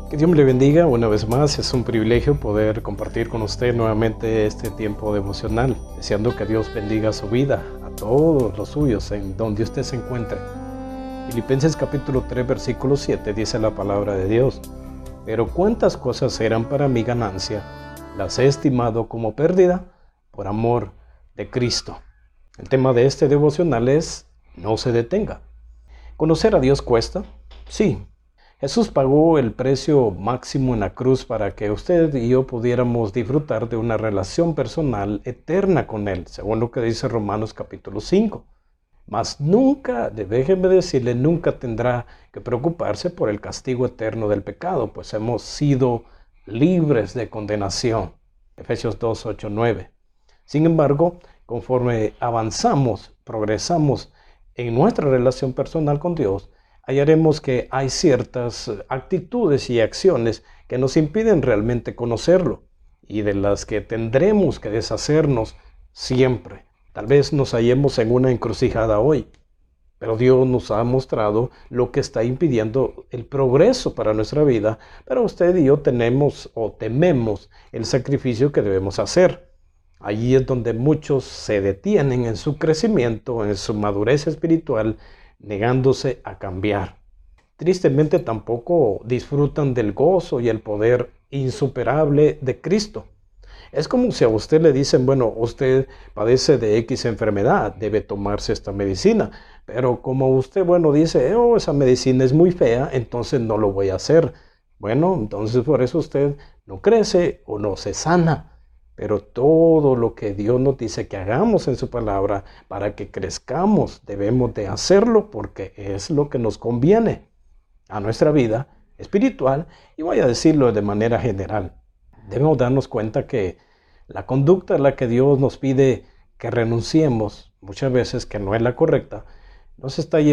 Que Dios me le bendiga una vez más. Es un privilegio poder compartir con usted nuevamente este tiempo devocional, deseando que Dios bendiga su vida, a todos los suyos, en donde usted se encuentre. Filipenses capítulo 3, versículo 7 dice la palabra de Dios: pero cuántas cosas eran para mi ganancia, las he estimado como pérdida por amor de Cristo. El tema de este devocional es: no se detenga. ¿Conocer a Dios cuesta? Sí. Jesús pagó el precio máximo en la cruz para que usted y yo pudiéramos disfrutar de una relación personal eterna con Él, según lo que dice Romanos capítulo 5. Mas nunca, déjeme decirle, nunca tendrá que preocuparse por el castigo eterno del pecado, pues hemos sido libres de condenación. Efesios 2, 8, 9. Sin embargo, conforme avanzamos, progresamos en nuestra relación personal con Dios, hallaremos que hay ciertas actitudes y acciones que nos impiden realmente conocerlo y de las que tendremos que deshacernos siempre. Tal vez nos hallemos en una encrucijada hoy, pero Dios nos ha mostrado lo que está impidiendo el progreso para nuestra vida, pero usted y yo tenemos o tememos el sacrificio que debemos hacer. Allí es donde muchos se detienen en su crecimiento, en su madurez espiritual, negándose a cambiar. Tristemente tampoco disfrutan del gozo y el poder insuperable de Cristo. Es como si a usted le dicen: bueno, usted padece de X enfermedad, debe tomarse esta medicina, pero como usted, dice: oh, esa medicina es muy fea, entonces no lo voy a hacer. Bueno, entonces por eso usted no crece o no se sana. Pero todo lo que Dios nos dice que hagamos en su palabra para que crezcamos, debemos de hacerlo porque es lo que nos conviene a nuestra vida espiritual, y voy a decirlo de manera general. Debemos darnos cuenta que la conducta a la que Dios nos pide que renunciemos, muchas veces que no es la correcta, nos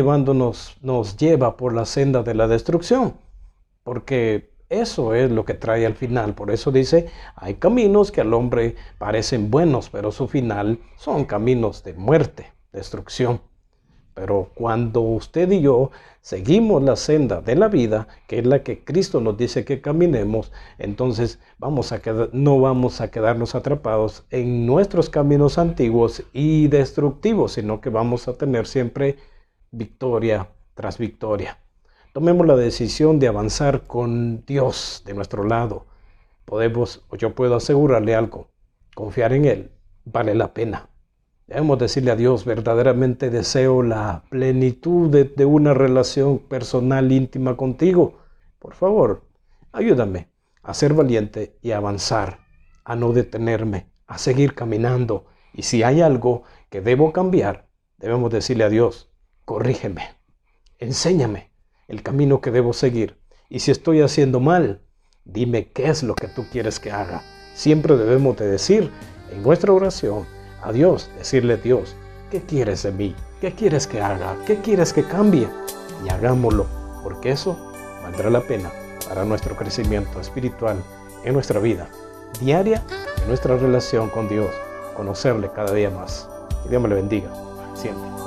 lleva por la senda de la destrucción, porque eso es lo que trae al final. Por eso dice: hay caminos que al hombre parecen buenos, pero su final son caminos de muerte, destrucción. Pero cuando usted y yo seguimos la senda de la vida, que es la que Cristo nos dice que caminemos, entonces no vamos a quedarnos atrapados en nuestros caminos antiguos y destructivos, sino que vamos a tener siempre victoria tras victoria. Tomemos la decisión de avanzar con Dios de nuestro lado. Yo puedo asegurarle algo: confiar en Él vale la pena. Debemos decirle a Dios: verdaderamente deseo la plenitud de una relación personal íntima contigo. Por favor, ayúdame a ser valiente y a avanzar, a no detenerme, a seguir caminando. Y si hay algo que debo cambiar, debemos decirle a Dios: corrígeme, enséñame el camino que debo seguir. Y si estoy haciendo mal, dime qué es lo que tú quieres que haga. Siempre debemos de decir en nuestra oración a Dios, decirle a Dios: ¿qué quieres de mí? ¿Qué quieres que haga? ¿Qué quieres que cambie? Y hagámoslo, porque eso valdrá la pena para nuestro crecimiento espiritual en nuestra vida diaria, en nuestra relación con Dios, conocerle cada día más. Que Dios me le bendiga siempre.